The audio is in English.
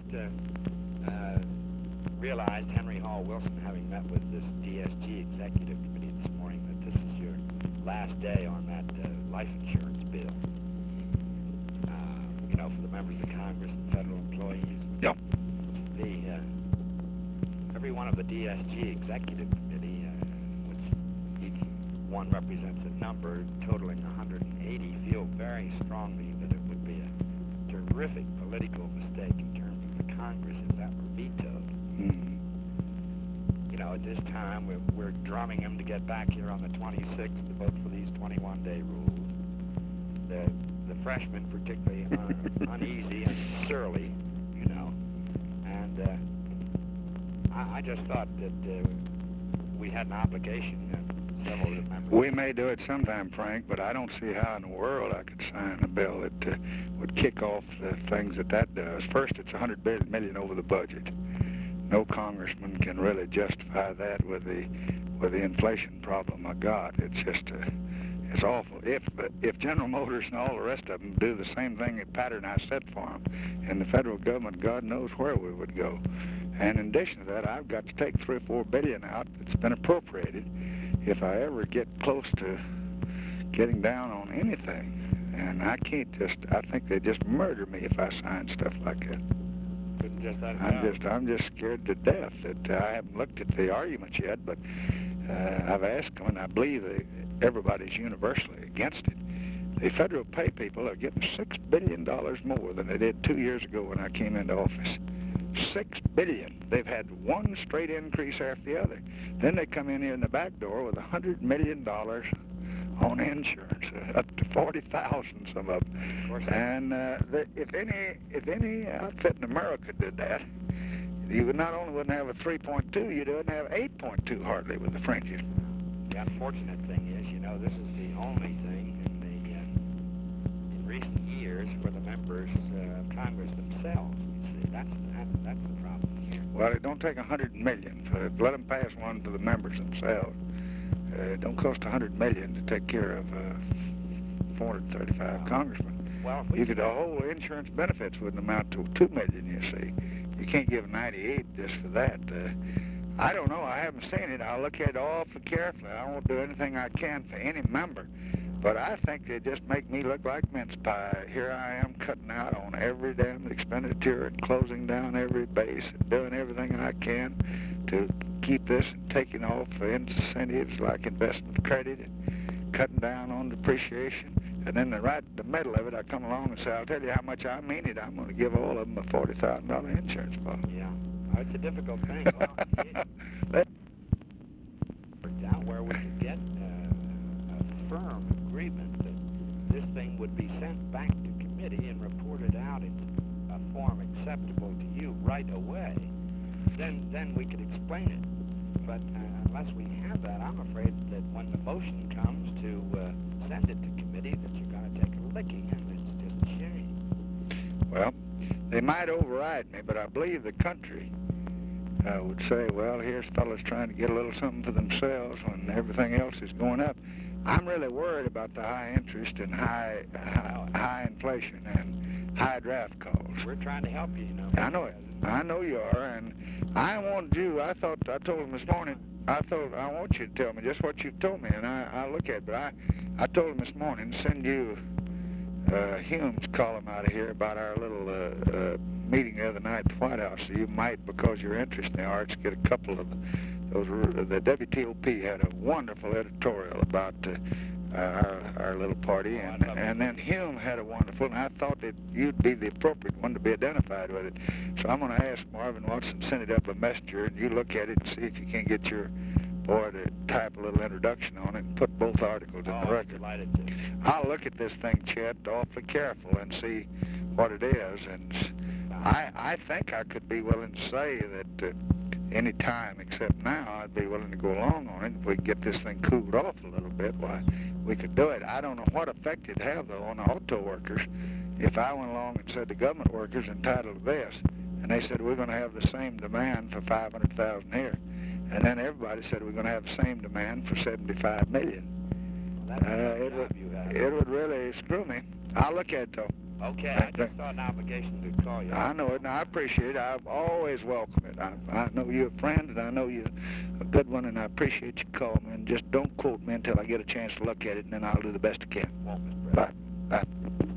realized, Henry Hall Wilson, having met with this DSG Executive Committee this morning, that this is your last day on that life insurance bill. You know, for the members of Congress and federal employees. Yep. Every one of the DSG Executive Committee, which each one represents a number totaling 180, feel very strongly that it would be a terrific political mistake in terms of the Congress if that were vetoed. Mm-hmm. You know, at this time, we're drumming them to get back here on the 26th to vote for these 21-day rules. The freshmen particularly are uneasy and surly, you know, and I just thought that we had an obligation, several of the members. We may do it sometime, Frank, but I don't see how in the world I could sign a bill that would kick off the things that does. First, it's $100 million over the budget. No congressman can really justify that with the inflation problem I got. It's just it's awful. If General Motors and all the rest of them do the same thing that pattern I set for them, and the federal government, God knows where we would go. And in addition to that, I've got to take $3 or $4 billion out that's been appropriated if I ever get close to getting down on anything. And I can't I think they just murder me if I sign stuff like that. Couldn't just let it go. I'm just scared to death that I haven't looked at the arguments yet, but I've asked them, and I believe everybody's universally against it. The federal pay people are getting $6 billion more than they did 2 years ago when I came into office. $6 billion. They've had one straight increase after the other. Then they come in here in the back door with $100 million on insurance, up to 40,000 some of them. Of and if any outfit in America did that, you would not only wouldn't have a 3.2, you'd wouldn't have 8.2 hardly with the fringes. The unfortunate thing is, you know, this is the only thing in recent years for the members of Congress themselves. You see, that's the problem here. Well, it don't take $100 million. Let them pass one for the members themselves. It don't cost $100 million to take care of 435 congressmen. Well, the whole insurance benefits wouldn't amount to $2 million. You see, you can't give 98 just for that. I don't know. I haven't seen it. I'll look at it awfully carefully. I won't do anything I can for any member. But I think they just make me look like mince pie. Here I am cutting out on every damn expenditure and closing down every base and doing everything I can to keep this and taking off incentives like investment credit and cutting down on depreciation. And then right in the middle of it, I come along and say, I'll tell you how much I mean it. I'm going to give all of them a $40,000 insurance policy. Yeah. It's a difficult thing. Well, down where we could get a firm agreement that this thing would be sent back to committee and reported out in a form acceptable to you right away, then we could explain it. But unless we have that, I'm afraid that when the motion comes to send it to committee, that you're going to take a licking, and it's just a shame. Well, they might override me, but I believe the country would say, well, here's fellas trying to get a little something for themselves when everything else is going up. I'm really worried about the high interest and high inflation and high draft calls. We're trying to help you, you know. I know it. I know you are, and I wanted you. I told him this morning. I want you to tell me just what you told me, and I'll look at it. But I told him this morning to send you Hume's column out of here about our little meeting the other night at the White House. So you might, because you're interested in the arts, get a couple of those. The WTOP had a wonderful editorial about our little party, and then Hume had a wonderful, and I thought that you'd be the appropriate one to be identified with it. So I'm going to ask Marvin Watson to send it up a messenger, and you look at it and see if you can get your boy to type a little introduction on it and put both articles in the record. Delighted to. I'll look at this thing, Chet, awfully careful and see what it is, and I think I could be willing to say that any time except now, I'd be willing to go along on it. If we could get this thing cooled off a little bit, why, we could do it. I don't know what effect it'd have, though, on the auto workers if I went along and said the government workers entitled to this, and they said we're going to have the same demand for 500,000 here, and then everybody said we're going to have the same demand for 75 million. Well, it would really screw me. I'll look at it, though. Okay, I just saw an obligation to call you. I know it, and I appreciate it. I always welcome it. I know you're a friend, and I know you're a good one, and I appreciate you calling me. And just don't quote me until I get a chance to look at it, and then I'll do the best I can. Won't, Mr. President. Bye. Bye.